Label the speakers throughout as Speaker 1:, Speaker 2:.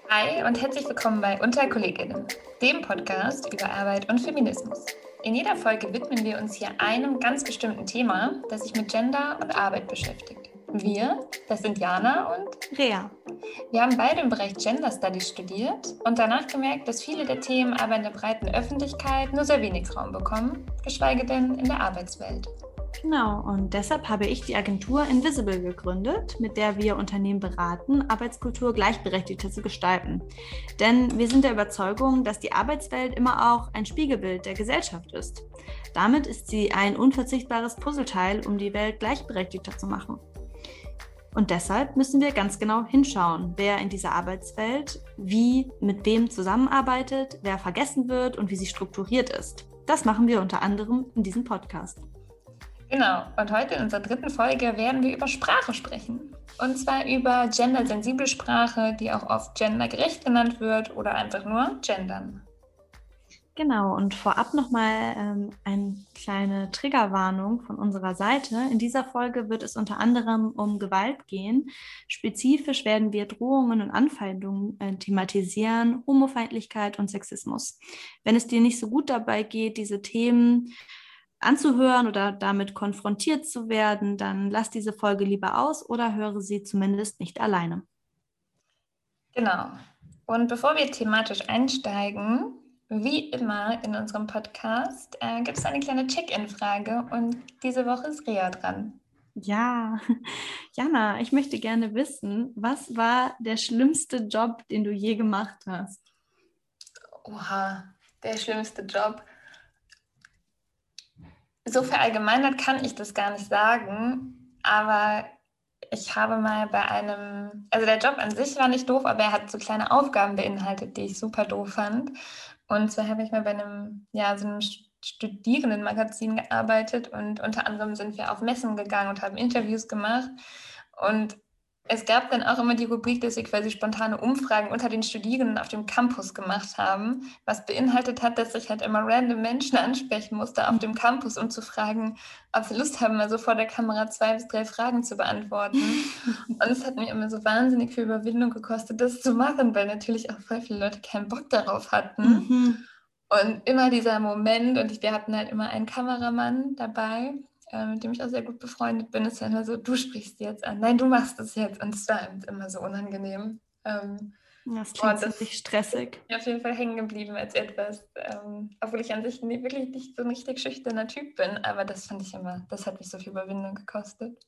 Speaker 1: Hi und herzlich willkommen bei Unter Kolleginnen, dem Podcast über Arbeit und Feminismus. In jeder Folge widmen wir uns hier einem ganz bestimmten Thema, das sich mit Gender und Arbeit beschäftigt. Wir, das sind Jana und
Speaker 2: Rea.
Speaker 1: Wir haben beide im Bereich Gender Studies studiert und danach gemerkt, dass viele der Themen aber in der breiten Öffentlichkeit nur sehr wenig Raum bekommen, geschweige denn in der Arbeitswelt.
Speaker 2: Genau, und deshalb habe ich die Agentur Invisible gegründet, mit der wir Unternehmen beraten, Arbeitskultur gleichberechtigter zu gestalten. Denn wir sind der Überzeugung, dass die Arbeitswelt immer auch ein Spiegelbild der Gesellschaft ist. Damit ist sie ein unverzichtbares Puzzleteil, um die Welt gleichberechtigter zu machen. Und deshalb müssen wir ganz genau hinschauen, wer in dieser Arbeitswelt wie mit wem zusammenarbeitet, wer vergessen wird und wie sie strukturiert ist. Das machen wir unter anderem in diesem Podcast.
Speaker 1: Genau, und heute in unserer dritten Folge werden wir über Sprache sprechen. Und zwar über gendersensible Sprache, die auch oft gendergerecht genannt wird oder einfach nur gendern.
Speaker 2: Genau, und vorab nochmal eine kleine Triggerwarnung von unserer Seite. In dieser Folge wird es unter anderem um Gewalt gehen. Spezifisch werden wir Drohungen und Anfeindungen thematisieren, Homofeindlichkeit und Sexismus. Wenn es dir nicht so gut dabei geht, diese Themen anzuhören oder damit konfrontiert zu werden, dann lass diese Folge lieber aus oder höre sie zumindest nicht alleine.
Speaker 1: Genau. Und bevor wir thematisch einsteigen, wie immer in unserem Podcast, gibt es eine kleine Check-in-Frage und diese Woche ist Rea dran.
Speaker 2: Ja, Jana, ich möchte gerne wissen, was war der schlimmste Job, den du je gemacht hast?
Speaker 1: Oha, der schlimmste Job. So verallgemeinert kann ich das gar nicht sagen, aber ich habe mal bei also der Job an sich war nicht doof, aber er hat so kleine Aufgaben beinhaltet, die ich super doof fand. Und zwar habe ich mal bei so einem Studierendenmagazin gearbeitet und unter anderem sind wir auf Messen gegangen und haben Interviews gemacht. Und es gab dann auch immer die Rubrik, dass wir quasi spontane Umfragen unter den Studierenden auf dem Campus gemacht haben, was beinhaltet hat, dass ich halt immer random Menschen ansprechen musste auf dem Campus, um zu fragen, ob sie Lust haben, mal so vor der Kamera 2 bis 3 Fragen zu beantworten. Und es hat mir immer so wahnsinnig viel Überwindung gekostet, das zu machen, weil natürlich auch voll viele Leute keinen Bock darauf hatten.
Speaker 2: Mhm.
Speaker 1: Und immer dieser Moment, und wir hatten halt immer einen Kameramann dabei, mit dem ich auch sehr gut befreundet bin, ist dann immer so, du sprichst jetzt an, nein, du machst es jetzt. Und es war immer so unangenehm.
Speaker 2: Das klingt ziemlich stressig.
Speaker 1: Ist mir auf jeden Fall hängen geblieben als etwas, obwohl ich an sich wirklich nicht so ein richtig schüchterner Typ bin, aber das fand ich immer, das hat mich so viel Überwindung gekostet.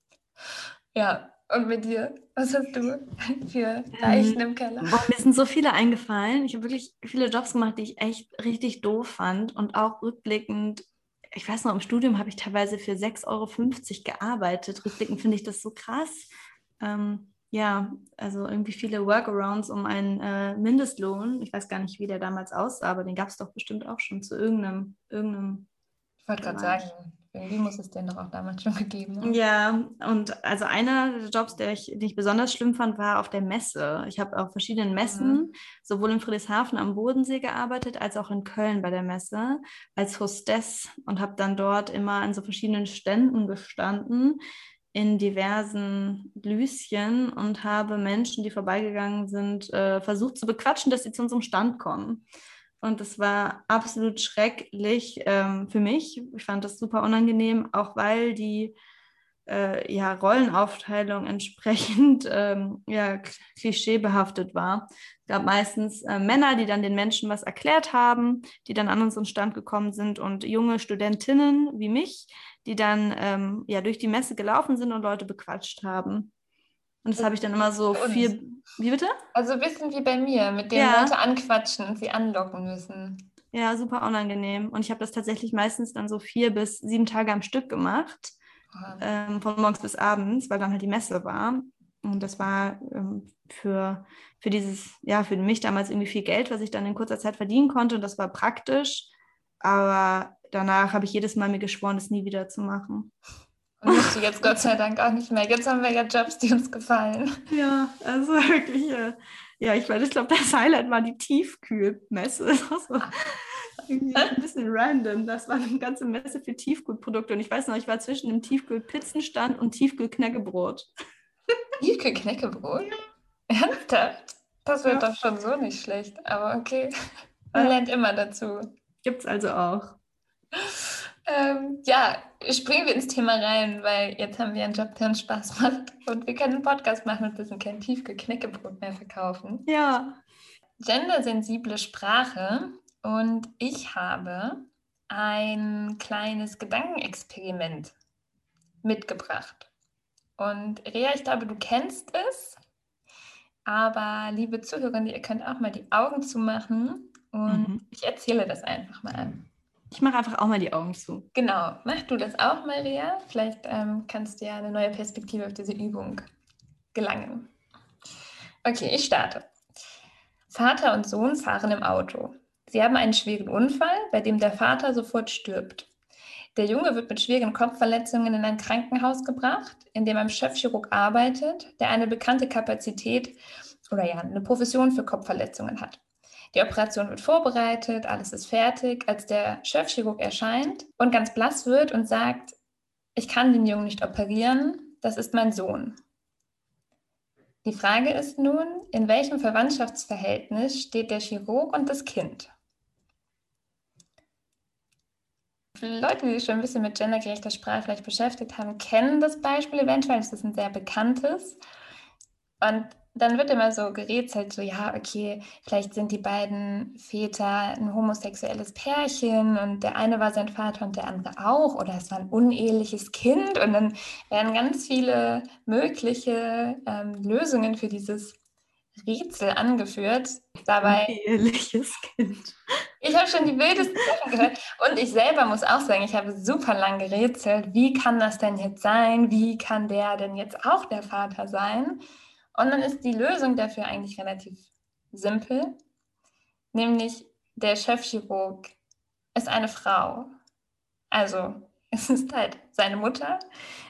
Speaker 1: Ja, und mit dir, was hast du für Leichen im Keller?
Speaker 2: Boah, mir sind so viele eingefallen. Ich habe wirklich viele Jobs gemacht, die ich echt richtig doof fand. Und auch rückblickend, ich weiß noch, im Studium habe ich teilweise für 6,50 € gearbeitet. Rückblickend finde ich das so krass. Ja, also irgendwie viele Workarounds um einen Mindestlohn. Ich weiß gar nicht, wie der damals aussah, aber den gab es doch bestimmt auch schon zu irgendeinem
Speaker 1: Ich wollte gerade
Speaker 2: Bereich.
Speaker 1: sagen, irgendwie muss es den doch auch damals schon gegeben haben.
Speaker 2: Ja, und also einer der Jobs, den ich besonders schlimm fand, war auf der Messe. Ich habe auf verschiedenen Messen, sowohl in Friedrichshafen am Bodensee gearbeitet, als auch in Köln bei der Messe als Hostess und habe dann dort immer an so verschiedenen Ständen gestanden, in diversen Blüschen und habe Menschen, die vorbeigegangen sind, versucht zu bequatschen, dass sie zu unserem Stand kommen. Und das war absolut schrecklich für mich. Ich fand das super unangenehm, auch weil die Rollenaufteilung entsprechend klischeebehaftet war. Es gab meistens Männer, die dann den Menschen was erklärt haben, die dann an unseren Stand gekommen sind und junge Studentinnen wie mich, die dann durch die Messe gelaufen sind und Leute bequatscht haben. Und das habe ich dann immer so viel... Wie bitte?
Speaker 1: Also ein bisschen wie bei mir, mit denen
Speaker 2: Ja.
Speaker 1: Leute anquatschen und sie anlocken müssen.
Speaker 2: Ja, super unangenehm. Und ich habe das tatsächlich meistens dann so 4 bis 7 Tage am Stück gemacht, von morgens bis abends, weil dann halt die Messe war. Und das war für mich damals irgendwie viel Geld, was ich dann in kurzer Zeit verdienen konnte. Und das war praktisch. Aber danach habe ich jedes Mal mir geschworen, das nie wieder zu machen.
Speaker 1: Und musst du jetzt Gott sei Dank auch nicht mehr. Jetzt haben wir ja Jobs, die uns gefallen.
Speaker 2: Ja, also wirklich, ich glaube, das Highlight war die Tiefkühlmesse. Das war so irgendwie ein bisschen random. Das war eine ganze Messe für Tiefkühlprodukte. Und ich weiß noch, ich war zwischen dem Tiefkühlpizzenstand und Tiefkühlknäckebrot.
Speaker 1: Tiefkühlknäckebrot? Ernsthaft? Das wird doch schon so nicht schlecht, aber okay. Man lernt immer dazu.
Speaker 2: Gibt's also auch.
Speaker 1: Ja, springen wir ins Thema rein, weil jetzt haben wir einen Job, der uns Spaß macht und wir können einen Podcast machen und müssen kein Tiefkühl-Knäckebrot mehr verkaufen.
Speaker 2: Ja.
Speaker 1: Gendersensible Sprache und ich habe ein kleines Gedankenexperiment mitgebracht. Und Rea, ich glaube, du kennst es, aber liebe Zuhörer, ihr könnt auch mal die Augen zumachen und ich erzähle das einfach mal.
Speaker 2: Ich mache einfach auch mal die Augen zu.
Speaker 1: Genau, mach du das auch mal, Rea. Vielleicht kannst du ja eine neue Perspektive auf diese Übung gelangen. Okay, ich starte. Vater und Sohn fahren im Auto. Sie haben einen schweren Unfall, bei dem der Vater sofort stirbt. Der Junge wird mit schweren Kopfverletzungen in ein Krankenhaus gebracht, in dem ein Chefchirurg arbeitet, der eine bekannte Kapazität oder ja, eine Profession für Kopfverletzungen hat. Die Operation wird vorbereitet, alles ist fertig, als der Chefchirurg erscheint und ganz blass wird und sagt, ich kann den Jungen nicht operieren, das ist mein Sohn. Die Frage ist nun, in welchem Verwandtschaftsverhältnis steht der Chirurg und das Kind? Leute, die sich schon ein bisschen mit gendergerechter Sprache vielleicht beschäftigt haben, kennen das Beispiel eventuell. Das ist ein sehr bekanntes. Und dann wird immer so gerätselt, so ja, okay, vielleicht sind die beiden Väter ein homosexuelles Pärchen und der eine war sein Vater und der andere auch oder es war ein uneheliches Kind und dann werden ganz viele mögliche Lösungen für dieses Rätsel angeführt. Dabei
Speaker 2: Uneheliches Kind.
Speaker 1: ich habe schon die wildesten Sachen gehört und ich selber muss auch sagen, ich habe super lang gerätselt, wie kann das denn jetzt sein? Wie kann der denn jetzt auch der Vater sein? Und dann ist die Lösung dafür eigentlich relativ simpel, nämlich der Chefchirurg ist eine Frau. Also es ist halt seine Mutter.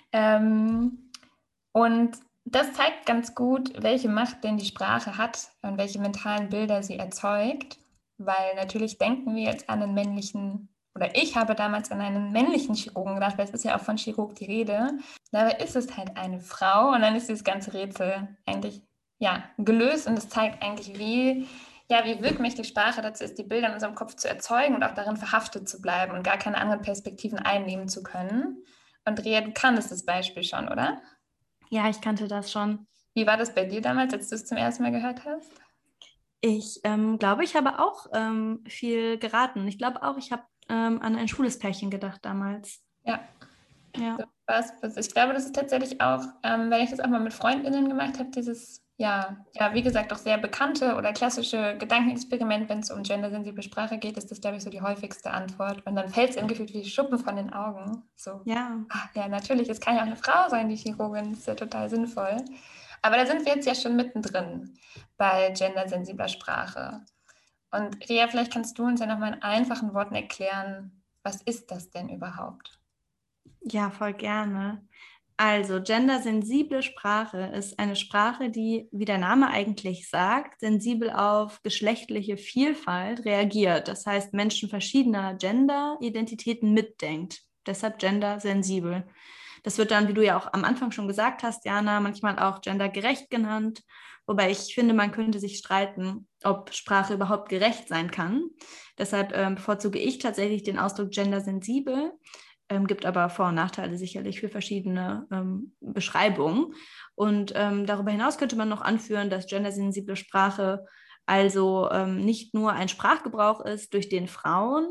Speaker 1: Und das zeigt ganz gut, welche Macht denn die Sprache hat und welche mentalen Bilder sie erzeugt. Weil natürlich denken wir jetzt an einen männlichen, oder ich habe damals an einen männlichen Chirurgen gedacht, weil es ist ja auch von Chirurg die Rede. Dabei ist es halt eine Frau und dann ist dieses ganze Rätsel eigentlich ja, gelöst und es zeigt eigentlich, wie wirkmächtig Sprache dazu ist, die Bilder in unserem Kopf zu erzeugen und auch darin verhaftet zu bleiben und gar keine anderen Perspektiven einnehmen zu können. Und Rea, du kanntest das Beispiel schon, oder?
Speaker 2: Ja, ich kannte das schon.
Speaker 1: Wie war das bei dir damals, als du es zum ersten Mal gehört hast?
Speaker 2: Ich glaube, ich habe auch viel geraten. Ich glaube auch, ich habe an ein schwules Pärchen gedacht damals.
Speaker 1: Ja.
Speaker 2: Ja.
Speaker 1: Ich glaube, das ist tatsächlich auch, wenn ich das auch mal mit FreundInnen gemacht habe, dieses, wie gesagt, auch sehr bekannte oder klassische Gedankenexperiment, wenn es um gendersensible Sprache geht, ist das, glaube ich, so die häufigste Antwort. Und dann fällt es in gefühlt wie Schuppen von den Augen. So,
Speaker 2: Ja.
Speaker 1: ja, natürlich, es kann ja auch eine Frau sein, die Chirurgin, das ist ja total sinnvoll. Aber da sind wir jetzt ja schon mittendrin bei gendersensibler Sprache. Und Rea, vielleicht kannst du uns ja nochmal in einfachen Worten erklären, was ist das denn überhaupt?
Speaker 2: Ja, voll gerne. Also, gendersensible Sprache ist eine Sprache, die, wie der Name eigentlich sagt, sensibel auf geschlechtliche Vielfalt reagiert. Das heißt, Menschen verschiedener Gender-Identitäten mitdenkt. Deshalb gendersensibel. Das wird dann, wie du ja auch am Anfang schon gesagt hast, Jana, manchmal auch gendergerecht genannt. Wobei ich finde, man könnte sich streiten, ob Sprache überhaupt gerecht sein kann. Deshalb bevorzuge ich tatsächlich den Ausdruck gendersensibel. Gibt aber Vor- und Nachteile sicherlich für verschiedene Beschreibungen. Und darüber hinaus könnte man noch anführen, dass gendersensible Sprache also nicht nur ein Sprachgebrauch ist, durch den Frauen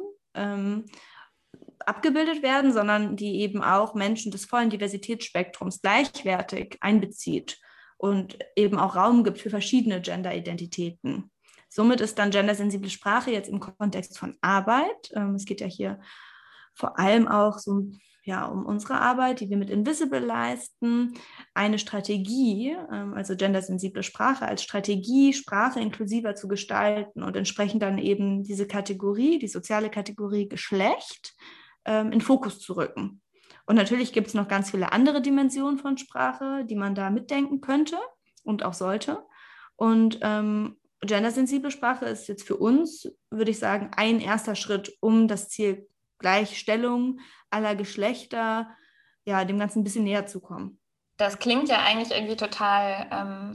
Speaker 2: abgebildet werden, sondern die eben auch Menschen des vollen Diversitätsspektrums gleichwertig einbezieht und eben auch Raum gibt für verschiedene Gender-Identitäten. Somit ist dann gendersensible Sprache jetzt im Kontext von Arbeit, es geht ja hier vor allem auch so um unsere Arbeit, die wir mit Invisible leisten, eine Strategie, also gendersensible Sprache als Strategie, Sprache inklusiver zu gestalten und entsprechend dann eben diese Kategorie, die soziale Kategorie Geschlecht, in Fokus zu rücken. Und natürlich gibt es noch ganz viele andere Dimensionen von Sprache, die man da mitdenken könnte und auch sollte. Und gendersensible Sprache ist jetzt für uns, würde ich sagen, ein erster Schritt, um das Ziel Gleichstellung aller Geschlechter, dem Ganzen ein bisschen näher zu kommen.
Speaker 1: Das klingt ja eigentlich irgendwie total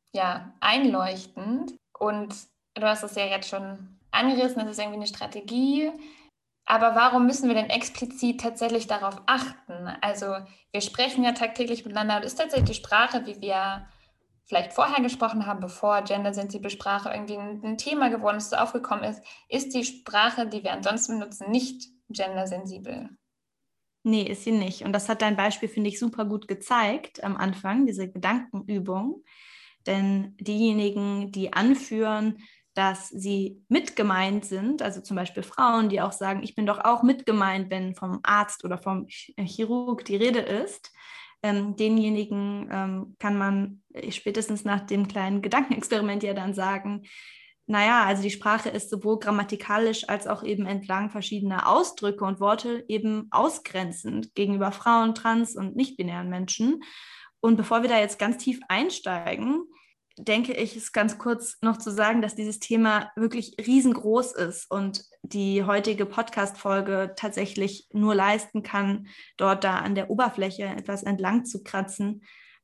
Speaker 1: ja, einleuchtend. Und du hast es ja jetzt schon angerissen, es ist irgendwie eine Strategie. Aber warum müssen wir denn explizit tatsächlich darauf achten? Also wir sprechen ja tagtäglich miteinander und ist tatsächlich die Sprache, wie wir vielleicht vorher gesprochen haben, bevor gendersensible Sprache irgendwie ein Thema geworden ist, so aufgekommen ist die Sprache, die wir ansonsten benutzen, nicht gendersensibel?
Speaker 2: Nee, ist sie nicht. Und das hat dein Beispiel, finde ich, super gut gezeigt am Anfang, diese Gedankenübung. Denn diejenigen, die anführen, dass sie mitgemeint sind, also zum Beispiel Frauen, die auch sagen, ich bin doch auch mitgemeint, wenn vom Arzt oder vom Chirurg die Rede ist, denjenigen kann man spätestens nach dem kleinen Gedankenexperiment ja dann sagen, naja, also die Sprache ist sowohl grammatikalisch als auch eben entlang verschiedener Ausdrücke und Worte eben ausgrenzend gegenüber Frauen, trans- und nicht-binären Menschen. Und bevor wir da jetzt ganz tief einsteigen, denke ich, ist ganz kurz noch zu sagen, dass dieses Thema wirklich riesengroß ist und die heutige Podcast-Folge tatsächlich nur leisten kann, dort da an der Oberfläche etwas entlang zu kratzen.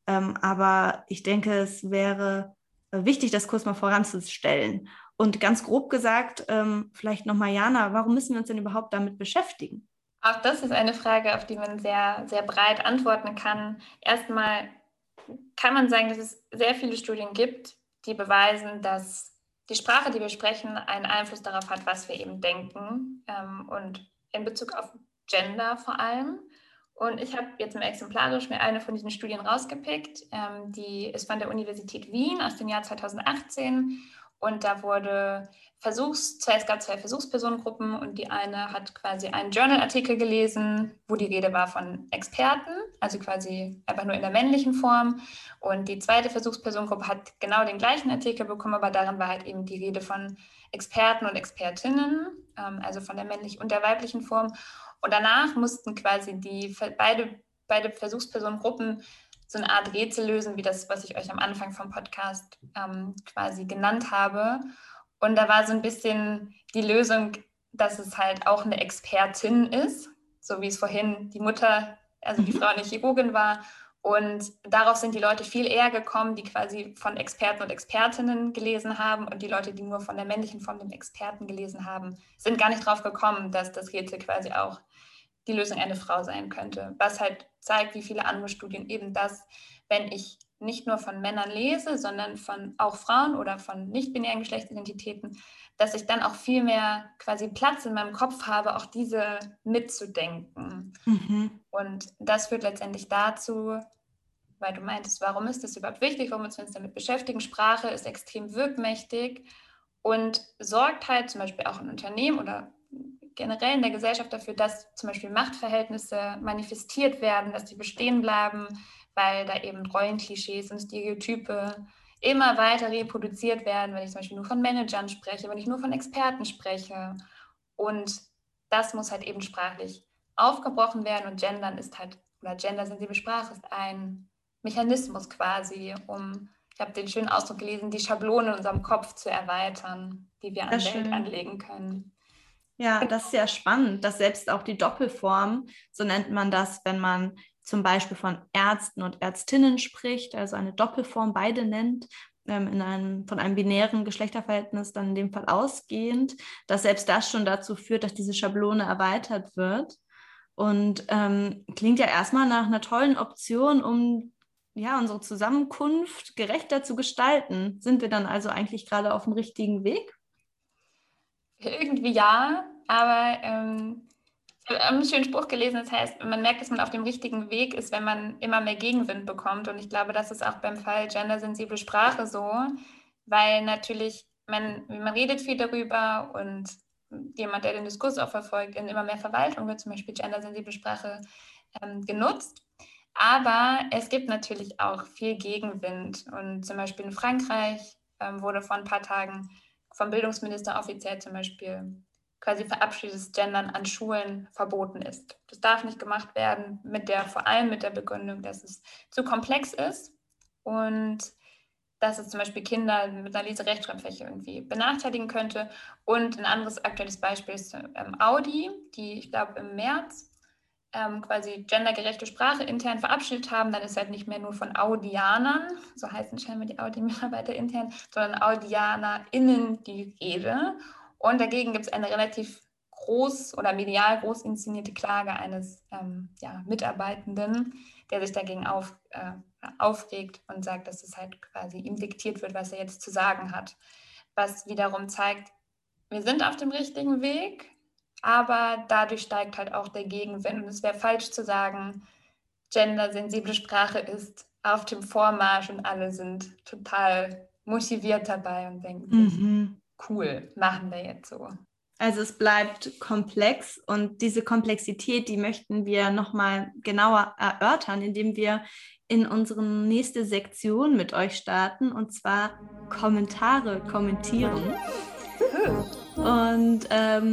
Speaker 2: Aber ich denke, es wäre wichtig, das kurz mal voranzustellen. Und ganz grob gesagt, vielleicht nochmal, Jana, warum müssen wir uns denn überhaupt damit beschäftigen?
Speaker 1: Auch das ist eine Frage, auf die man sehr, sehr breit antworten kann. Erstmal kann man sagen, dass es sehr viele Studien gibt, die beweisen, dass die Sprache, die wir sprechen, einen Einfluss darauf hat, was wir eben denken, und in Bezug auf Gender vor allem. Und ich habe jetzt mal exemplarisch mir eine von diesen Studien rausgepickt. Die ist von der Universität Wien aus dem Jahr 2018. Und da wurde es gab zwei Versuchspersonengruppen und die eine hat quasi einen Journal-Artikel gelesen, wo die Rede war von Experten, also quasi einfach nur in der männlichen Form. Und die zweite Versuchspersonengruppe hat genau den gleichen Artikel bekommen, aber darin war halt eben die Rede von Experten und Expertinnen, also von der männlichen und der weiblichen Form. Und danach mussten quasi beide Versuchspersonengruppen so eine Art Rätsel lösen, wie das, was ich euch am Anfang vom Podcast quasi genannt habe. Und da war so ein bisschen die Lösung, dass es halt auch eine Expertin ist, so wie es vorhin die Mutter, also die Frau eine Chirurgin war. Und darauf sind die Leute viel eher gekommen, die quasi von Experten und Expertinnen gelesen haben. Und die Leute, die nur von der männlichen Form dem Experten gelesen haben, sind gar nicht drauf gekommen, dass das Rätsel quasi auch die Lösung eine Frau sein könnte. Was halt zeigt, wie viele andere Studien eben das, wenn ich nicht nur von Männern lese, sondern von auch Frauen oder von nicht-binären Geschlechtsidentitäten, dass ich dann auch viel mehr quasi Platz in meinem Kopf habe, auch diese mitzudenken.
Speaker 2: Mhm.
Speaker 1: Und das führt letztendlich dazu, weil du meintest, warum ist das überhaupt wichtig, warum müssen wir uns damit beschäftigen? Sprache ist extrem wirkmächtig und sorgt halt zum Beispiel auch in Unternehmen oder generell in der Gesellschaft dafür, dass zum Beispiel Machtverhältnisse manifestiert werden, dass die bestehen bleiben, weil da eben Rollenklischees und Stereotype immer weiter reproduziert werden, wenn ich zum Beispiel nur von Managern spreche, wenn ich nur von Experten spreche. Und das muss halt eben sprachlich aufgebrochen werden und Gendern ist halt, oder gendersensible Sprache ist ein Mechanismus quasi, um, ich habe den schönen Ausdruck gelesen, die Schablone in unserem Kopf zu erweitern, die wir
Speaker 2: Sehr
Speaker 1: an Welt
Speaker 2: schön.
Speaker 1: anlegen können.
Speaker 2: Ja, das ist ja spannend, dass selbst auch die Doppelform, so nennt man das, wenn man zum Beispiel von Ärzten und Ärztinnen spricht, also eine Doppelform beide nennt, von einem binären Geschlechterverhältnis dann in dem Fall ausgehend, dass selbst das schon dazu führt, dass diese Schablone erweitert wird. Und klingt ja erstmal nach einer tollen Option, um ja, unsere Zusammenkunft gerechter zu gestalten. Sind wir dann also eigentlich gerade auf dem richtigen Weg?
Speaker 1: Irgendwie ja, aber ich habe einen schönen Spruch gelesen, das heißt, man merkt, dass man auf dem richtigen Weg ist, wenn man immer mehr Gegenwind bekommt. Und ich glaube, das ist auch beim Fall gendersensible Sprache so, weil natürlich man redet viel darüber und jemand, der den Diskurs auch verfolgt, in immer mehr Verwaltung wird zum Beispiel gendersensible Sprache genutzt. Aber es gibt natürlich auch viel Gegenwind. Und zum Beispiel in Frankreich wurde vor ein paar Tagen vom Bildungsminister offiziell zum Beispiel quasi verabschiedet, dass Gendern an Schulen verboten ist. Das darf nicht gemacht werden, vor allem mit der Begründung, dass es zu komplex ist und dass es zum Beispiel Kinder mit einer Leserechtschreibschwäche irgendwie benachteiligen könnte. Und ein anderes aktuelles Beispiel ist Audi, die, ich glaube, im März quasi gendergerechte Sprache intern verabschiedet haben, dann ist halt nicht mehr nur von Audianern, so heißen scheinbar die Audi-Mitarbeiter intern, sondern AudianerInnen die Rede. Und dagegen gibt es eine relativ groß oder medial groß inszenierte Klage eines Mitarbeitenden, der sich dagegen aufregt und sagt, dass es halt quasi ihm diktiert wird, was er jetzt zu sagen hat. Was wiederum zeigt, wir sind auf dem richtigen Weg, aber dadurch steigt halt auch der Gegenwind. Und es wäre falsch zu sagen, gendersensible Sprache ist auf dem Vormarsch und alle sind total motiviert dabei und denken, cool, machen wir jetzt so.
Speaker 2: Also es bleibt komplex und diese Komplexität, die möchten wir nochmal genauer erörtern, indem wir in unsere nächste Sektion mit euch starten, und zwar Kommentare kommentieren. Und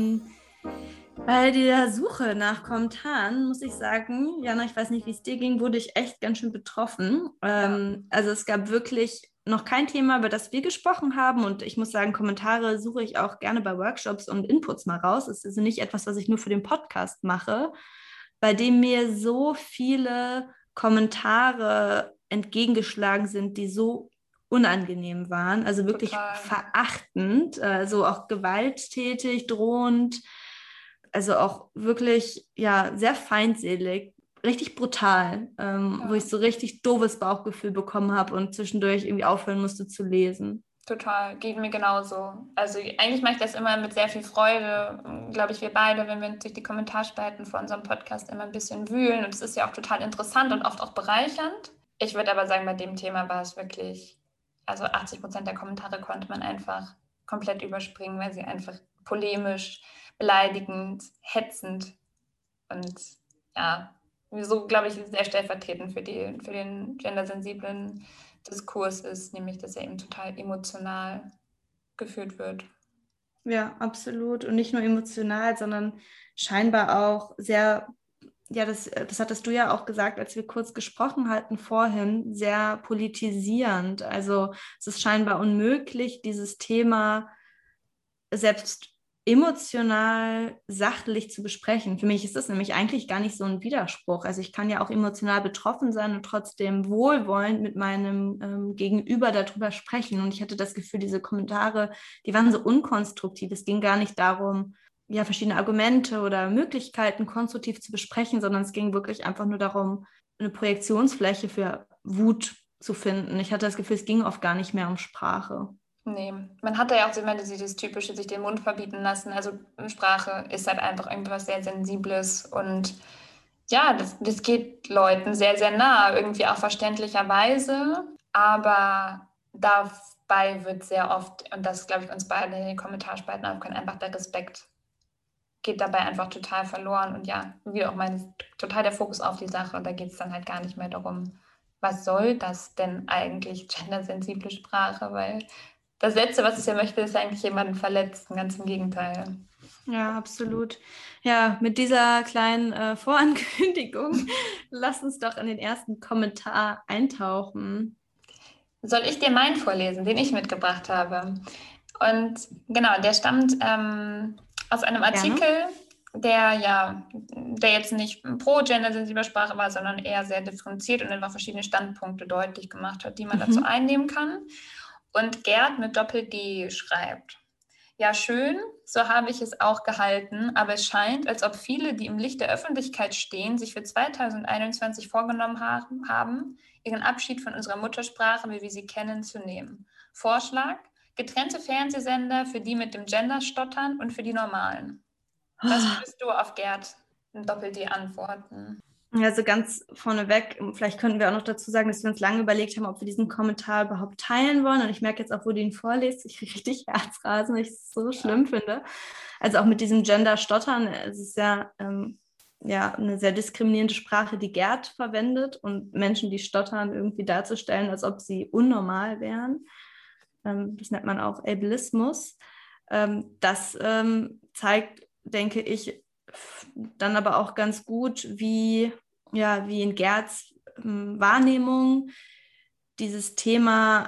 Speaker 2: bei der Suche nach Kommentaren, muss ich sagen, Jana, ich weiß nicht, wie es dir ging, wurde ich echt ganz schön betroffen. Also es gab wirklich noch kein Thema, über das wir gesprochen haben, und ich muss sagen, Kommentare suche ich auch gerne bei Workshops und Inputs mal raus. Es ist also nicht etwas, was ich nur für den Podcast mache, bei dem mir so viele Kommentare entgegengeschlagen sind, die so unangenehm waren, also wirklich total verachtend, so auch gewalttätig, drohend, also auch wirklich, ja, sehr feindselig, richtig brutal, wo ich so richtig doofes Bauchgefühl bekommen habe und zwischendurch irgendwie aufhören musste zu lesen.
Speaker 1: Total, geht mir genauso. Also eigentlich mache ich das immer mit sehr viel Freude, glaube ich, wir beide, wenn wir durch die Kommentarspalten von unserem Podcast immer ein bisschen wühlen, und es ist ja auch total interessant und oft auch bereichernd. Ich würde aber sagen, bei dem Thema war es wirklich, also 80% der Kommentare konnte man einfach komplett überspringen, weil sie einfach polemisch, beleidigend, hetzend und ja, so, glaube ich, sehr stellvertretend für den gendersensiblen Diskurs ist, nämlich, dass er eben total emotional geführt wird.
Speaker 2: Ja, absolut. Und nicht nur emotional, sondern scheinbar auch sehr, ja, das hattest du ja auch gesagt, als wir kurz gesprochen hatten vorhin, sehr politisierend. Also es ist scheinbar unmöglich, dieses Thema selbst emotional sachlich zu besprechen. Für mich ist das nämlich eigentlich gar nicht so ein Widerspruch. Also ich kann ja auch emotional betroffen sein und trotzdem wohlwollend mit meinem Gegenüber darüber sprechen. Und ich hatte das Gefühl, diese Kommentare, die waren so unkonstruktiv. Es ging gar nicht darum, ja, verschiedene Argumente oder Möglichkeiten konstruktiv zu besprechen, sondern es ging wirklich einfach nur darum, eine Projektionsfläche für Wut zu finden. Ich hatte das Gefühl, es ging oft gar nicht mehr um Sprache.
Speaker 1: Nee, man hat ja auch immer dieses typische, sich den Mund verbieten lassen. Also Sprache ist halt einfach irgendwas sehr Sensibles, und ja, das geht Leuten sehr, sehr nah, irgendwie auch verständlicherweise, aber dabei wird sehr oft, und das glaube ich uns beide in den Kommentarspalten aufkommen, einfach der Respekt geht dabei einfach total verloren, und ja, wie auch meinst, total der Fokus auf die Sache, und da geht es dann halt gar nicht mehr darum, was soll das denn eigentlich, gendersensible Sprache, weil das Letzte, was ich ja möchte, ist eigentlich jemanden verletzen, ganz im Gegenteil.
Speaker 2: Ja, absolut. Ja, mit dieser kleinen Vorankündigung, lass uns doch in den ersten Kommentar eintauchen.
Speaker 1: Soll ich dir meinen vorlesen, den ich mitgebracht habe? Und genau, der stammt aus einem Artikel, der jetzt nicht pro gendersensibler Sprache war, sondern eher sehr differenziert und einfach verschiedene Standpunkte deutlich gemacht hat, die man dazu einnehmen kann. Und Gerd mit Doppel-D schreibt: Ja, schön, so habe ich es auch gehalten, aber es scheint, als ob viele, die im Licht der Öffentlichkeit stehen, sich für 2021 vorgenommen haben, ihren Abschied von unserer Muttersprache, wie wir sie kennen, zu nehmen. Vorschlag: getrennte Fernsehsender für die mit dem Gender-Stottern und für die Normalen. Was würdest du auf Gerd mit Doppel-D antworten?
Speaker 2: Also ganz vorneweg, vielleicht könnten wir auch noch dazu sagen, dass wir uns lange überlegt haben, ob wir diesen Kommentar überhaupt teilen wollen. Und ich merke jetzt auch, wo du ihn vorliest, ich kriege richtig Herzrasen, weil ich es so schlimm finde. Also auch mit diesem Gender-Stottern, es ist ja, eine sehr diskriminierende Sprache, die Gerd verwendet, und Menschen, die stottern, irgendwie darzustellen, als ob sie unnormal wären. Das nennt man auch Ableismus. Das zeigt, denke ich, dann aber auch ganz gut, wie in Gerds Wahrnehmung dieses Thema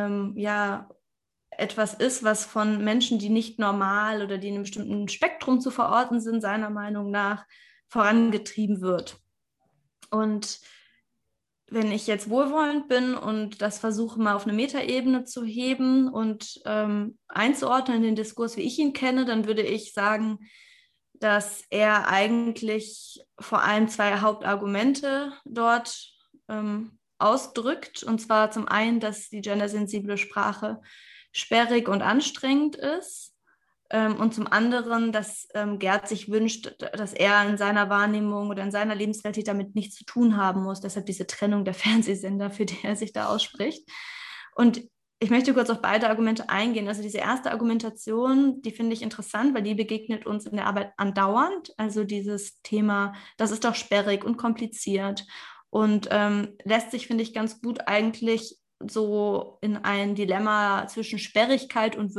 Speaker 2: etwas ist, was von Menschen, die nicht normal oder die in einem bestimmten Spektrum zu verorten sind, seiner Meinung nach vorangetrieben wird. Und wenn ich jetzt wohlwollend bin und das versuche mal auf eine Metaebene zu heben und einzuordnen in den Diskurs, wie ich ihn kenne, dann würde ich sagen, dass er eigentlich vor allem zwei Hauptargumente dort ausdrückt. Und zwar zum einen, dass die gendersensible Sprache sperrig und anstrengend ist. Und zum anderen, dass Gerd sich wünscht, dass er in seiner Wahrnehmung oder in seiner Lebensrealität damit nichts zu tun haben muss. Deshalb diese Trennung der Fernsehsender, für die er sich da ausspricht. Und ich möchte kurz auf beide Argumente eingehen. Also diese erste Argumentation, die finde ich interessant, weil die begegnet uns in der Arbeit andauernd. Also dieses Thema, das ist doch sperrig und kompliziert und lässt sich, finde ich, ganz gut eigentlich so in ein Dilemma zwischen Sperrigkeit und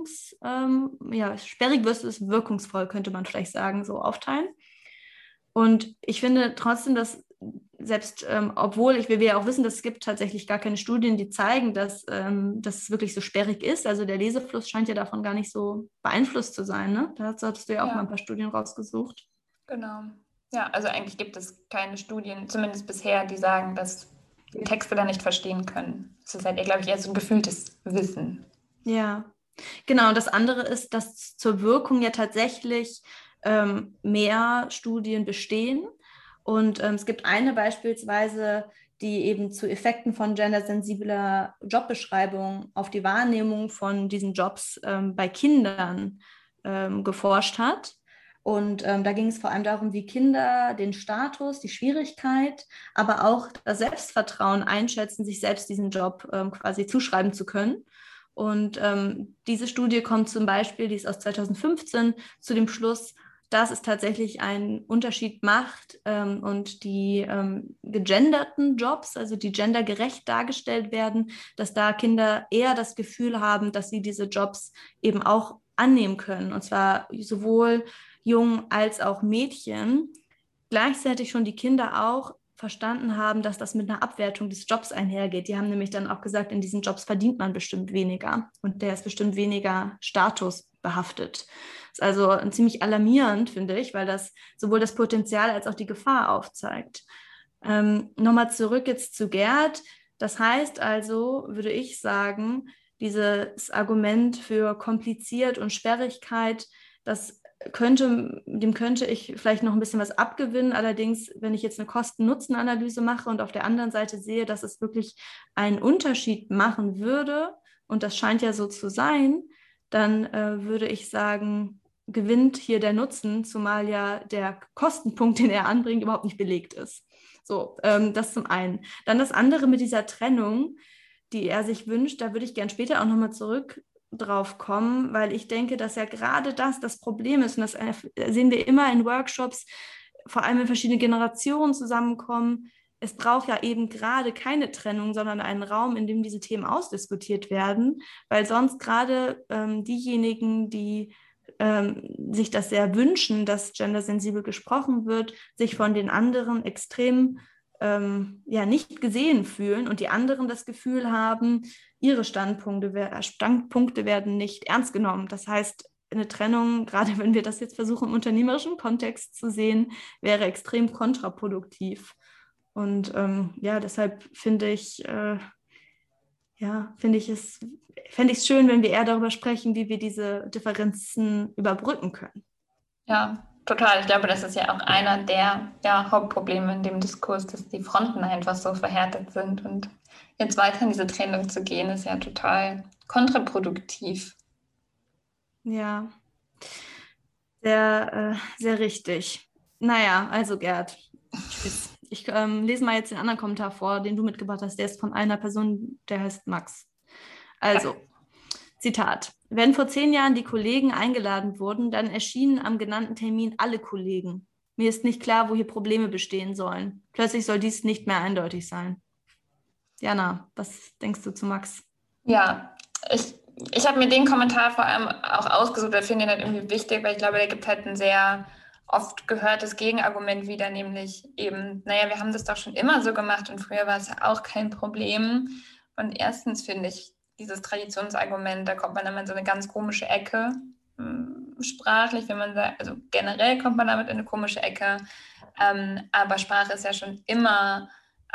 Speaker 2: sperrig versus wirkungsvoll, könnte man vielleicht sagen, so aufteilen. Und ich finde trotzdem, dass selbst, obwohl wir ja auch wissen, dass es gibt tatsächlich gar keine Studien, die zeigen, dass es wirklich so sperrig ist. Also der Lesefluss scheint ja davon gar nicht so beeinflusst zu sein. Ne? Da hattest du ja auch mal ein paar Studien rausgesucht.
Speaker 1: Genau. Ja, also eigentlich gibt es keine Studien, zumindest bisher, die sagen, dass die Texte da nicht verstehen können. Das ist halt, glaube ich, eher so ein gefühltes Wissen.
Speaker 2: Ja, genau. Und das andere ist, dass zur Wirkung ja tatsächlich mehr Studien bestehen. Und es gibt eine beispielsweise, die eben zu Effekten von gendersensibler Jobbeschreibung auf die Wahrnehmung von diesen Jobs bei Kindern geforscht hat. Und da ging es vor allem darum, wie Kinder den Status, die Schwierigkeit, aber auch das Selbstvertrauen einschätzen, sich selbst diesen Job quasi zuschreiben zu können. Und diese Studie kommt zum Beispiel, die ist aus 2015, zu dem Schluss, dass es tatsächlich einen Unterschied macht und die gegenderten Jobs, also die gendergerecht dargestellt werden, dass da Kinder eher das Gefühl haben, dass sie diese Jobs eben auch annehmen können. Und zwar sowohl Jungen als auch Mädchen. Gleichzeitig schon die Kinder auch verstanden haben, dass das mit einer Abwertung des Jobs einhergeht. Die haben nämlich dann auch gesagt, in diesen Jobs verdient man bestimmt weniger und der ist bestimmt weniger statusbehaftet. Das ist also ziemlich alarmierend, finde ich, weil das sowohl das Potenzial als auch die Gefahr aufzeigt. Nochmal zurück jetzt zu Gerd. Das heißt also, würde ich sagen, dieses Argument für kompliziert und Sperrigkeit, dem könnte ich vielleicht noch ein bisschen was abgewinnen. Allerdings, wenn ich jetzt eine Kosten-Nutzen-Analyse mache und auf der anderen Seite sehe, dass es wirklich einen Unterschied machen würde, und das scheint ja so zu sein, dann würde ich sagen, gewinnt hier der Nutzen, zumal ja der Kostenpunkt, den er anbringt, überhaupt nicht belegt ist. So, das zum einen. Dann das andere mit dieser Trennung, die er sich wünscht, da würde ich gern später auch nochmal zurück drauf kommen, weil ich denke, dass ja gerade das Problem ist, und das sehen wir immer in Workshops, vor allem wenn verschiedene Generationen zusammenkommen. Es braucht ja eben gerade keine Trennung, sondern einen Raum, in dem diese Themen ausdiskutiert werden, weil sonst gerade diejenigen, die sich das sehr wünschen, dass gendersensibel gesprochen wird, sich von den anderen extrem nicht gesehen fühlen und die anderen das Gefühl haben, ihre Standpunkte werden nicht ernst genommen. Das heißt, eine Trennung, gerade wenn wir das jetzt versuchen, im unternehmerischen Kontext zu sehen, wäre extrem kontraproduktiv. Und deshalb fände ich es schön, wenn wir eher darüber sprechen, wie wir diese Differenzen überbrücken können.
Speaker 1: Ja, total. Ich glaube, das ist ja auch einer der Hauptprobleme in dem Diskurs, dass die Fronten einfach so verhärtet sind. Und jetzt weiter in diese Trennung zu gehen, ist ja total kontraproduktiv.
Speaker 2: Ja, sehr, sehr richtig. Naja, also Gerd, tschüss. Ich lese mal jetzt den anderen Kommentar vor, den du mitgebracht hast. Der ist von einer Person, der heißt Max. Also, Zitat. Wenn vor 10 Jahren die Kollegen eingeladen wurden, dann erschienen am genannten Termin alle Kollegen. Mir ist nicht klar, wo hier Probleme bestehen sollen. Plötzlich soll dies nicht mehr eindeutig sein. Jana, was denkst du zu Max?
Speaker 1: Ja, ich habe mir den Kommentar vor allem auch ausgesucht, weil ich finde ihn halt irgendwie wichtig, weil ich glaube, der gibt halt ein sehr oft gehörtes Gegenargument wieder, nämlich eben, wir haben das doch schon immer so gemacht und früher war es ja auch kein Problem. Und erstens finde ich dieses Traditionsargument, da kommt man immer in so eine ganz komische Ecke, sprachlich, wenn man sagt, also generell kommt man damit in eine komische Ecke, aber Sprache ist ja schon immer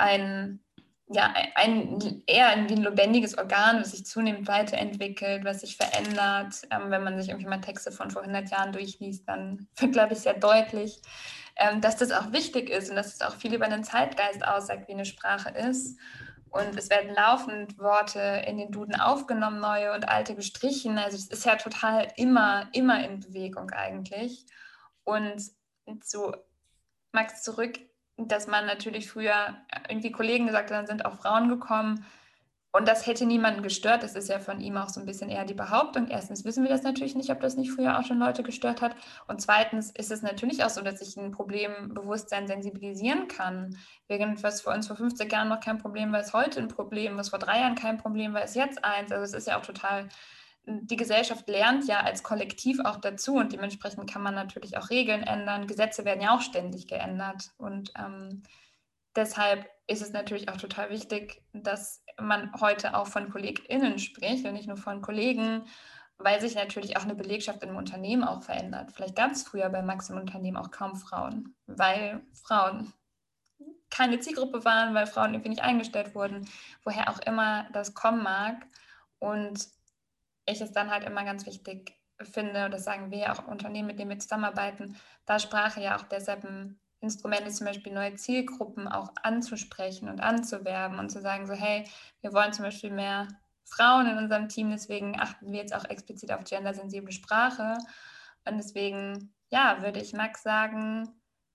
Speaker 1: eher wie ein lebendiges Organ, was sich zunehmend weiterentwickelt, was sich verändert. Wenn man sich irgendwie mal Texte von vor 100 Jahren durchliest, dann wird, glaube ich, sehr deutlich, dass das auch wichtig ist und dass es auch viel über den Zeitgeist aussagt, wie eine Sprache ist. Und es werden laufend Worte in den Duden aufgenommen, neue und alte gestrichen. Also es ist ja total immer in Bewegung eigentlich. Und so, Max, zurück, dass man natürlich früher irgendwie Kollegen gesagt hat, dann sind auch Frauen gekommen. Und das hätte niemanden gestört. Das ist ja von ihm auch so ein bisschen eher die Behauptung. Erstens wissen wir das natürlich nicht, ob das nicht früher auch schon Leute gestört hat. Und zweitens ist es natürlich auch so, dass ich ein Problembewusstsein sensibilisieren kann. Während was für uns vor 50 Jahren noch kein Problem war, ist heute ein Problem. Was vor 3 Jahren kein Problem war, ist jetzt eins. Also es ist ja auch total, die Gesellschaft lernt ja als Kollektiv auch dazu und dementsprechend kann man natürlich auch Regeln ändern. Gesetze werden ja auch ständig geändert und deshalb ist es natürlich auch total wichtig, dass man heute auch von KollegInnen spricht und nicht nur von Kollegen, weil sich natürlich auch eine Belegschaft im Unternehmen auch verändert. Vielleicht gab es früher bei Max im Unternehmen auch kaum Frauen, weil Frauen keine Zielgruppe waren, weil Frauen irgendwie nicht eingestellt wurden, woher auch immer das kommen mag. Und ich es dann halt immer ganz wichtig finde, und das sagen wir ja auch Unternehmen, mit denen wir zusammenarbeiten, da Sprache ja auch deshalb ein Instrument ist, zum Beispiel neue Zielgruppen auch anzusprechen und anzuwerben und zu sagen, so hey, wir wollen zum Beispiel mehr Frauen in unserem Team, deswegen achten wir jetzt auch explizit auf gendersensible Sprache. Und deswegen, ja, würde ich Max sagen,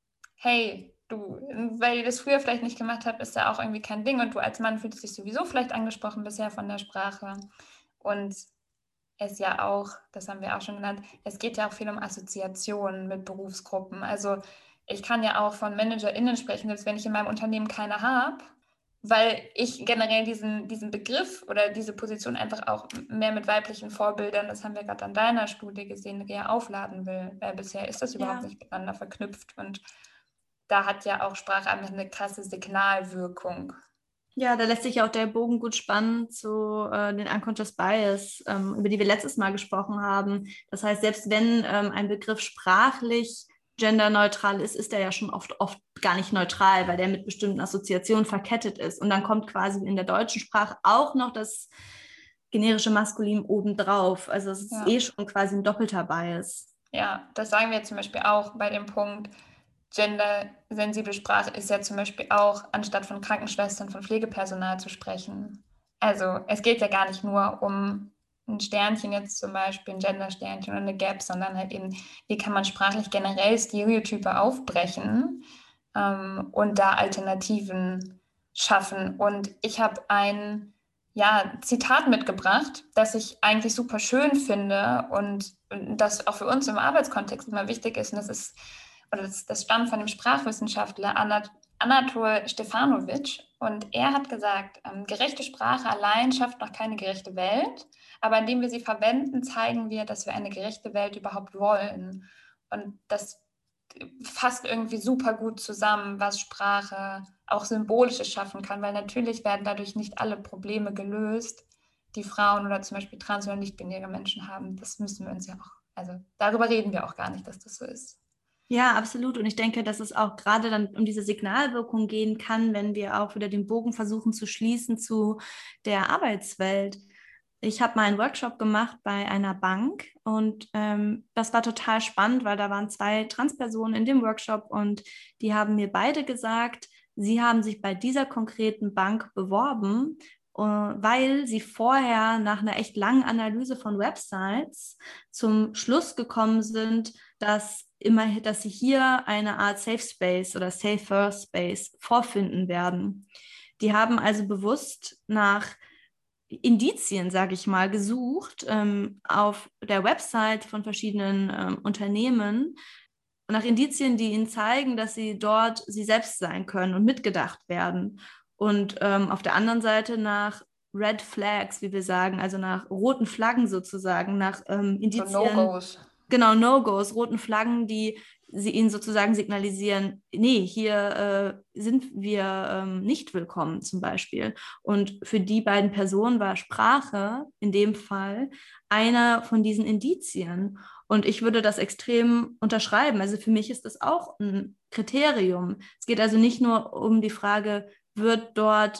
Speaker 1: hey, du, weil ihr das früher vielleicht nicht gemacht habt, ist ja auch irgendwie kein Ding und du als Mann fühlst dich sowieso vielleicht angesprochen bisher von der Sprache. Und es ja auch, das haben wir auch schon genannt, es geht ja auch viel um Assoziationen mit Berufsgruppen. Also ich kann ja auch von ManagerInnen sprechen, selbst wenn ich in meinem Unternehmen keine habe, weil ich generell diesen Begriff oder diese Position einfach auch mehr mit weiblichen Vorbildern, das haben wir gerade an deiner Studie gesehen, eher aufladen will, weil bisher ist das überhaupt nicht miteinander verknüpft und da hat ja auch Sprache einfach eine krasse Signalwirkung.
Speaker 2: Ja, da lässt sich ja auch der Bogen gut spannen zu den Unconscious Bias, über die wir letztes Mal gesprochen haben. Das heißt, selbst wenn ein Begriff sprachlich genderneutral ist, ist er ja schon oft gar nicht neutral, weil der mit bestimmten Assoziationen verkettet ist. Und dann kommt quasi in der deutschen Sprache auch noch das generische Maskulin obendrauf. Also es ist eh schon quasi ein doppelter Bias.
Speaker 1: Ja, das sagen wir zum Beispiel auch bei dem Punkt, gendersensible Sprache ist ja zum Beispiel auch, anstatt von Krankenschwestern, von Pflegepersonal zu sprechen. Also es geht ja gar nicht nur um ein Sternchen jetzt zum Beispiel, ein Gendersternchen oder eine Gap, sondern halt eben, wie kann man sprachlich generell Stereotype aufbrechen und da Alternativen schaffen. Und ich habe ein Zitat mitgebracht, das ich eigentlich super schön finde und das auch für uns im Arbeitskontext immer wichtig ist. Und das stammt von dem Sprachwissenschaftler Anatol Stefanovic. Und er hat gesagt, gerechte Sprache allein schafft noch keine gerechte Welt, aber indem wir sie verwenden, zeigen wir, dass wir eine gerechte Welt überhaupt wollen. Und das fasst irgendwie super gut zusammen, was Sprache auch Symbolisches schaffen kann, weil natürlich werden dadurch nicht alle Probleme gelöst, die Frauen oder zum Beispiel trans- oder nicht-binäre Menschen haben. Das müssen wir uns ja auch, also darüber reden wir auch gar nicht, dass das so ist.
Speaker 2: Ja, absolut. Und ich denke, dass es auch gerade dann um diese Signalwirkung gehen kann, wenn wir auch wieder den Bogen versuchen zu schließen zu der Arbeitswelt. Ich habe mal einen Workshop gemacht bei einer Bank und das war total spannend, weil da waren 2 Transpersonen in dem Workshop und die haben mir beide gesagt, sie haben sich bei dieser konkreten Bank beworben, weil sie vorher nach einer echt langen Analyse von Websites zum Schluss gekommen sind, dass sie hier eine Art Safe Space oder Safer Space vorfinden werden. Die haben also bewusst nach Indizien, sage ich mal, gesucht auf der Website von verschiedenen Unternehmen, nach Indizien, die ihnen zeigen, dass sie dort sie selbst sein können und mitgedacht werden. Und auf der anderen Seite nach Red Flags, wie wir sagen, also nach roten Flaggen sozusagen, nach Indizien.
Speaker 1: So No-Gos.
Speaker 2: Genau, No-Gos, roten Flaggen, die sie ihnen sozusagen signalisieren, nee, hier sind wir nicht willkommen zum Beispiel. Und für die beiden Personen war Sprache in dem Fall einer von diesen Indizien. Und ich würde das extrem unterschreiben. Also für mich ist das auch ein Kriterium. Es geht also nicht nur um die Frage, wird dort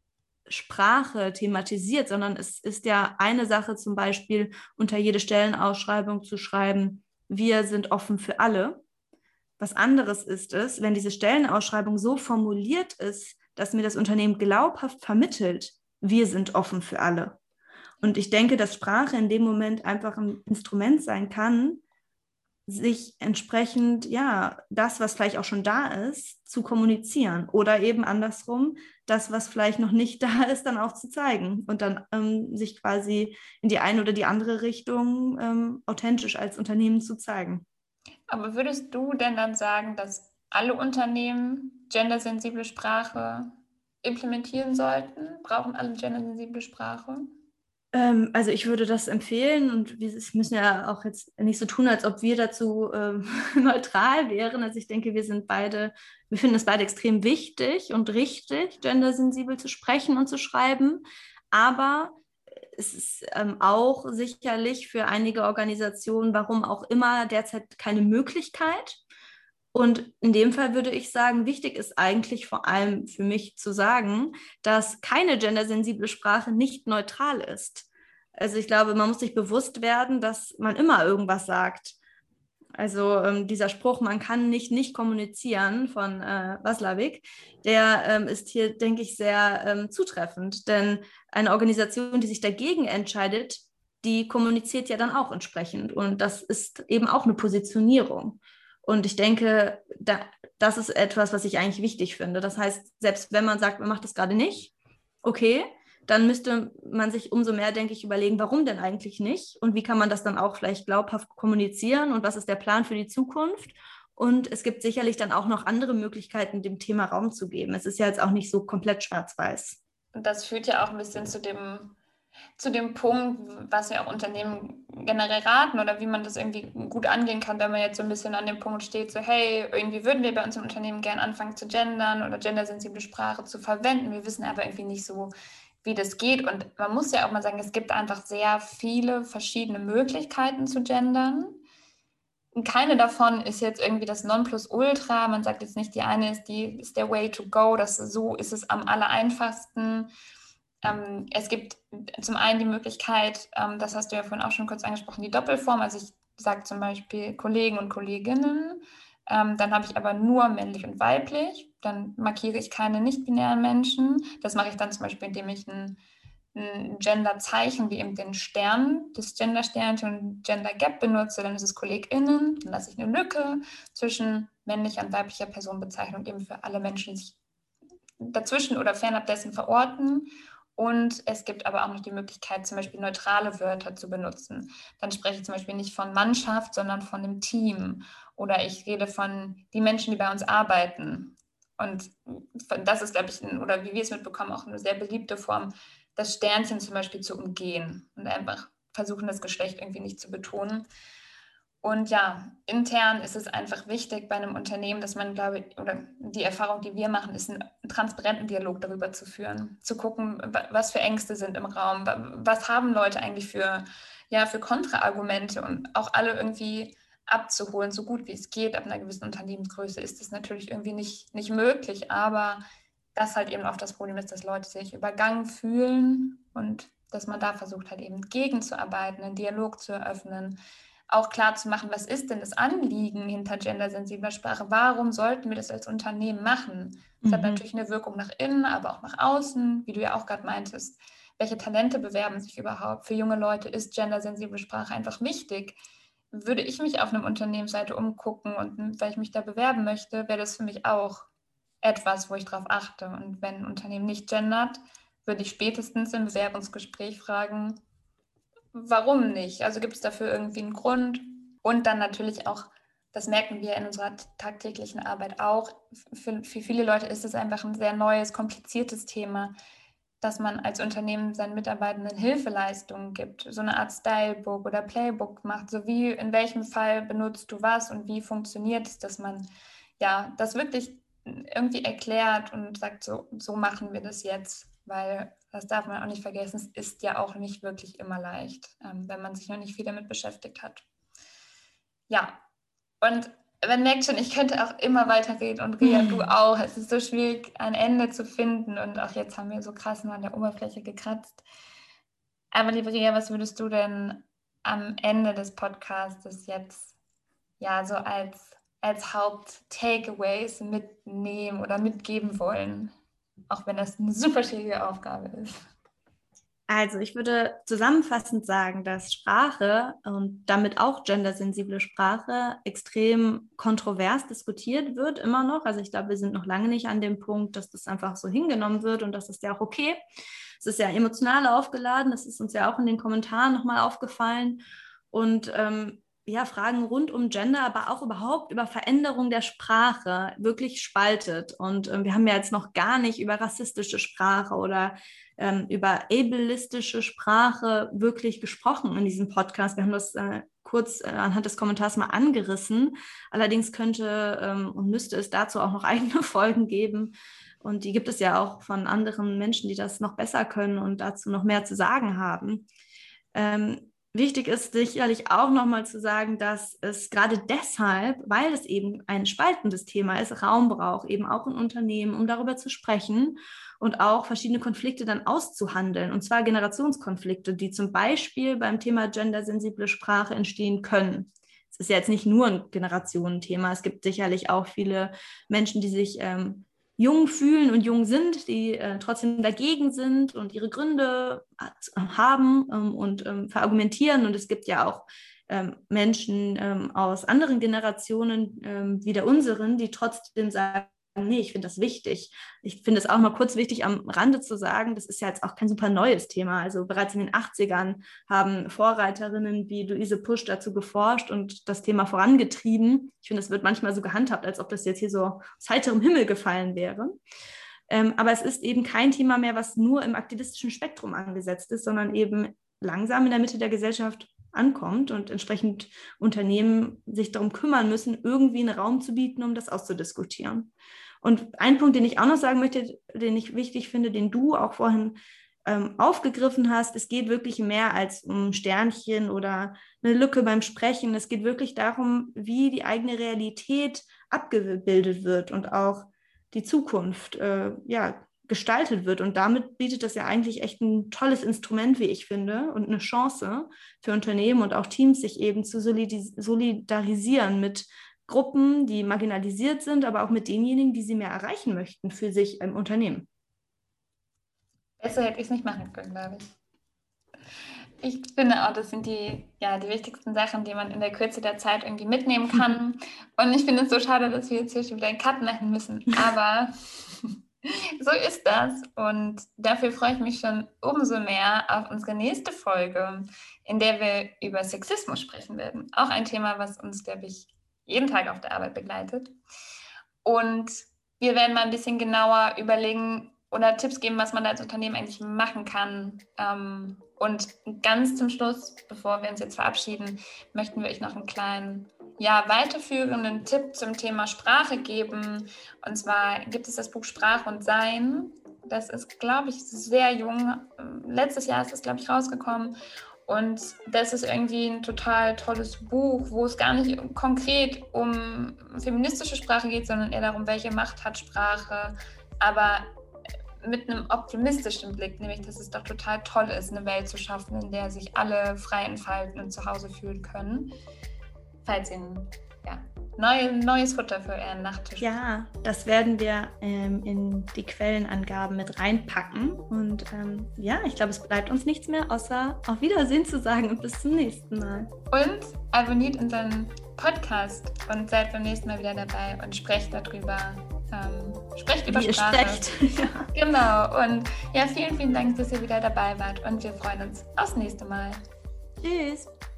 Speaker 2: Sprache thematisiert, sondern es ist ja eine Sache zum Beispiel, unter jede Stellenausschreibung zu schreiben, wir sind offen für alle. Was anderes ist es, wenn diese Stellenausschreibung so formuliert ist, dass mir das Unternehmen glaubhaft vermittelt, wir sind offen für alle. Und ich denke, dass Sprache in dem Moment einfach ein Instrument sein kann, sich entsprechend, ja, das, was vielleicht auch schon da ist, zu kommunizieren oder eben andersrum, das, was vielleicht noch nicht da ist, dann auch zu zeigen und dann sich quasi in die eine oder die andere Richtung authentisch als Unternehmen zu zeigen.
Speaker 1: Aber würdest du denn dann sagen, dass alle Unternehmen gendersensible Sprache implementieren sollten? Brauchen alle gendersensible Sprache?
Speaker 2: Also ich würde das empfehlen und wir müssen ja auch jetzt nicht so tun, als ob wir dazu neutral wären. Also ich denke, wir finden es beide extrem wichtig und richtig, gendersensibel zu sprechen und zu schreiben. Aber es ist auch sicherlich für einige Organisationen, warum auch immer, derzeit keine Möglichkeit. Und in dem Fall würde ich sagen, wichtig ist eigentlich vor allem für mich zu sagen, dass keine gendersensible Sprache nicht neutral ist. Also ich glaube, man muss sich bewusst werden, dass man immer irgendwas sagt. Also dieser Spruch, man kann nicht kommunizieren von Waslawik, der ist hier, denke ich, sehr zutreffend. Denn eine Organisation, die sich dagegen entscheidet, die kommuniziert ja dann auch entsprechend. Und das ist eben auch eine Positionierung. Und ich denke, das ist etwas, was ich eigentlich wichtig finde. Das heißt, selbst wenn man sagt, man macht das gerade nicht, okay, dann müsste man sich umso mehr, denke ich, überlegen, warum denn eigentlich nicht und wie kann man das dann auch vielleicht glaubhaft kommunizieren und was ist der Plan für die Zukunft. Und es gibt sicherlich dann auch noch andere Möglichkeiten, dem Thema Raum zu geben. Es ist ja jetzt auch nicht so komplett schwarz-weiß.
Speaker 1: Und das führt ja auch ein bisschen zu dem Punkt, was wir auch Unternehmen generell raten oder wie man das irgendwie gut angehen kann, wenn man jetzt so ein bisschen an dem Punkt steht, so hey, irgendwie würden wir bei uns im Unternehmen gerne anfangen zu gendern oder gendersensible Sprache zu verwenden. Wir wissen aber irgendwie nicht so, wie das geht. Und man muss ja auch mal sagen, es gibt einfach sehr viele verschiedene Möglichkeiten zu gendern. Und keine davon ist jetzt irgendwie das Nonplusultra. Man sagt jetzt nicht, die eine ist der Way to go, so ist es am allereinfachsten. Es gibt zum einen die Möglichkeit, das hast du ja vorhin auch schon kurz angesprochen, die Doppelform. Also ich sage zum Beispiel Kollegen und Kolleginnen. Dann habe ich aber nur männlich und weiblich. Dann markiere ich keine nicht-binären Menschen. Das mache ich dann zum Beispiel, indem ich ein Gender-Zeichen wie eben den Stern, das Gender-Sternchen und Gender Gap benutze, dann ist es KollegInnen, dann lasse ich eine Lücke zwischen männlicher und weiblicher Personenbezeichnung eben für alle Menschen, die sich dazwischen oder fernab dessen verorten. Und es gibt aber auch noch die Möglichkeit, zum Beispiel neutrale Wörter zu benutzen. Dann spreche ich zum Beispiel nicht von Mannschaft, sondern von einem Team. Oder ich rede von die Menschen, die bei uns arbeiten. Und das ist, glaube ich, oder wie wir es mitbekommen, auch eine sehr beliebte Form, das Sternchen zum Beispiel zu umgehen und einfach versuchen, das Geschlecht irgendwie nicht zu betonen. Und ja, intern ist es einfach wichtig bei einem Unternehmen, dass man, glaube ich, oder die Erfahrung, die wir machen, ist einen transparenten Dialog darüber zu führen, zu gucken, was für Ängste sind im Raum, was haben Leute eigentlich für Kontraargumente und auch alle irgendwie abzuholen, so gut wie es geht. Ab einer gewissen Unternehmensgröße ist es natürlich irgendwie nicht möglich, aber das halt eben oft das Problem ist, dass Leute sich übergangen fühlen und dass man da versucht halt eben gegenzuarbeiten, einen Dialog zu eröffnen, auch klar zu machen, was ist denn das Anliegen hinter gendersensibler Sprache? Warum sollten wir das als Unternehmen machen? Das hat natürlich eine Wirkung nach innen, aber auch nach außen, wie du ja auch gerade meintest. Welche Talente bewerben sich überhaupt? Für junge Leute ist gendersensible Sprache einfach wichtig. Würde ich mich auf einer Unternehmensseite umgucken und weil ich mich da bewerben möchte, wäre das für mich auch etwas, wo ich darauf achte. Und wenn ein Unternehmen nicht gendert, würde ich spätestens im Bewerbungsgespräch fragen, warum nicht? Also gibt es dafür irgendwie einen Grund? Und dann natürlich auch, das merken wir in unserer tagtäglichen Arbeit auch, für viele Leute ist es einfach ein sehr neues, kompliziertes Thema. dass man als Unternehmen seinen Mitarbeitenden Hilfeleistungen gibt, so eine Art Stylebook oder Playbook macht, so wie in welchem Fall benutzt du was und wie funktioniert es, dass man ja das wirklich irgendwie erklärt und sagt, so machen wir das jetzt, weil das darf man auch nicht vergessen, es ist ja auch nicht wirklich immer leicht, wenn man sich noch nicht viel damit beschäftigt hat. Ja, und man merkt schon, ich könnte auch immer weiterreden und Ria, du auch. Es ist so schwierig, ein Ende zu finden und auch jetzt haben wir so krass nur an der Oberfläche gekratzt. Aber liebe Ria, was würdest du denn am Ende des Podcasts jetzt ja so als Haupt-Takeaways mitnehmen oder mitgeben wollen? Auch wenn das eine super schwierige Aufgabe ist.
Speaker 2: Also ich würde zusammenfassend sagen, dass Sprache und damit auch gendersensible Sprache extrem kontrovers diskutiert wird, immer noch. Also ich glaube, wir sind noch lange nicht an dem Punkt, dass das einfach so hingenommen wird und das ist ja auch okay. Es ist ja emotional aufgeladen, das ist uns ja auch in den Kommentaren nochmal aufgefallen. Und Fragen rund um Gender, aber auch überhaupt über Veränderung der Sprache wirklich spaltet. Und wir haben ja jetzt noch gar nicht über rassistische Sprache oder über ableistische Sprache wirklich gesprochen in diesem Podcast. Wir haben das kurz anhand des Kommentars mal angerissen. Allerdings könnte und müsste es dazu auch noch eigene Folgen geben. Und die gibt es ja auch von anderen Menschen, die das noch besser können und dazu noch mehr zu sagen haben. Wichtig ist sicherlich auch nochmal zu sagen, dass es gerade deshalb, weil es eben ein spaltendes Thema ist, Raum braucht, eben auch in Unternehmen, um darüber zu sprechen und auch verschiedene Konflikte dann auszuhandeln, und zwar Generationskonflikte, die zum Beispiel beim Thema gendersensible Sprache entstehen können. Es ist ja jetzt nicht nur ein Generationenthema, es gibt sicherlich auch viele Menschen, die sich jung fühlen und jung sind, die trotzdem dagegen sind und ihre Gründe haben und verargumentieren. Und es gibt ja auch Menschen aus anderen Generationen wie der unseren, die trotzdem sagen, nee, ich finde das wichtig. Ich finde es auch mal kurz wichtig, am Rande zu sagen, das ist ja jetzt auch kein super neues Thema. Also bereits in den 80ern haben Vorreiterinnen wie Luise Pusch dazu geforscht und das Thema vorangetrieben. Ich finde, es wird manchmal so gehandhabt, als ob das jetzt hier so aus heiterem Himmel gefallen wäre. Aber es ist eben kein Thema mehr, was nur im aktivistischen Spektrum angesetzt ist, sondern eben langsam in der Mitte der Gesellschaft ankommt und entsprechend Unternehmen sich darum kümmern müssen, irgendwie einen Raum zu bieten, um das auszudiskutieren. Und ein Punkt, den ich auch noch sagen möchte, den ich wichtig finde, den du auch vorhin aufgegriffen hast, es geht wirklich mehr als um Sternchen oder eine Lücke beim Sprechen. Es geht wirklich darum, wie die eigene Realität abgebildet wird und auch die Zukunft gestaltet wird. Und damit bietet das ja eigentlich echt ein tolles Instrument, wie ich finde, und eine Chance für Unternehmen und auch Teams, sich eben zu solidarisieren mit Gruppen, die marginalisiert sind, aber auch mit denjenigen, die sie mehr erreichen möchten für sich im Unternehmen.
Speaker 1: Besser hätte ich es nicht machen können, glaube ich. Ich finde auch, das sind die wichtigsten Sachen, die man in der Kürze der Zeit irgendwie mitnehmen kann. Und ich finde es so schade, dass wir jetzt hier schon wieder einen Cut machen müssen. Aber so ist das. Und dafür freue ich mich schon umso mehr auf unsere nächste Folge, in der wir über Sexismus sprechen werden. Auch ein Thema, was uns, glaube ich, jeden Tag auf der Arbeit begleitet. Und wir werden mal ein bisschen genauer überlegen oder Tipps geben, was man da als Unternehmen eigentlich machen kann. Und ganz zum Schluss, bevor wir uns jetzt verabschieden, möchten wir euch noch einen kleinen, weiterführenden Tipp zum Thema Sprache geben. Und zwar gibt es das Buch Sprache und Sein. Das ist, glaube ich, sehr jung. Letztes Jahr ist es, glaube ich, rausgekommen. Und das ist irgendwie ein total tolles Buch, wo es gar nicht konkret um feministische Sprache geht, sondern eher darum, welche Macht hat Sprache, aber mit einem optimistischen Blick, nämlich, dass es doch total toll ist, eine Welt zu schaffen, in der sich alle frei entfalten und zu Hause fühlen können. Falls ihr neues Futter für euren Nachttisch.
Speaker 2: Ja, das werden wir in die Quellenangaben mit reinpacken. Und ich glaube, es bleibt uns nichts mehr, außer auf Wiedersehen zu sagen und bis zum nächsten Mal.
Speaker 1: Und abonniert unseren Podcast und seid beim nächsten Mal wieder dabei und sprecht darüber. Sprecht über Sprache.
Speaker 2: Ihr sprecht.
Speaker 1: Ja. Genau. Und vielen, vielen Dank, dass ihr wieder dabei wart. Und wir freuen uns aufs nächste Mal.
Speaker 2: Tschüss.